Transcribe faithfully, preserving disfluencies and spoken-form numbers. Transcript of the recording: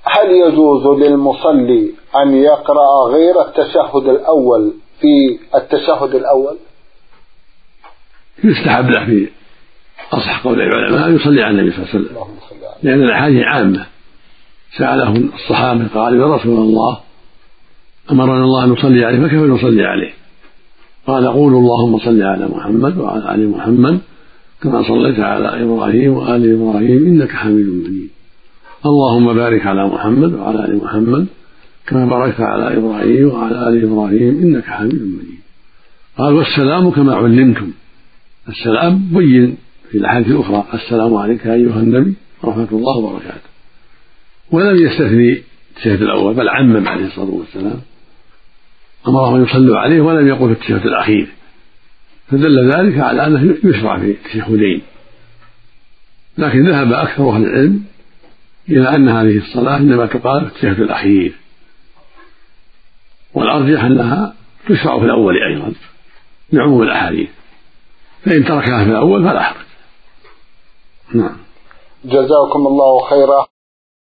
هل يجوز للمصلي أن يقرأ غير التشهد الأول في التشهد الأول؟ يستحب له في أصح قول العلماء أن يصلي على النبي صلى الله عليه وسلم، لأن الأحاديث عامة. سأله الصحابة قال: يا رسول الله، أمرنا الله أن نصلي عليه فكيف نصلي عليه؟ قال: قولوا اللهم صل على محمد وعلى آل محمد كما صليت على إبراهيم وآل إبراهيم إنك حميد مجيد، اللهم بارك على محمد وعلى آل محمد كما باركت على إبراهيم وعلى آل إبراهيم إنك حميد مجيد. قال: والسلام كما علمتم. السلام بين في الأحاديث الأخرى: السلام عليك أيها النبي ورحمة الله وبركاته. ولم يستثني التشهد الأول، بل عمم عليه الصلاة والسلام، أمرهم أن يصلوا عليه ولم يقل في التشهد الأخير، فدل ذلك على أنه يشرع في التشهدين. لكن ذهب أكثر أهل العلم إلى أن هذه الصلاة إنما تقال في التشهد الأخير، والأرجح أنها تشرع في الأول أيضا لعموم الأحاديث، فإن تركها في الأول فلا حرج. نعم. جزاكم الله خيرا.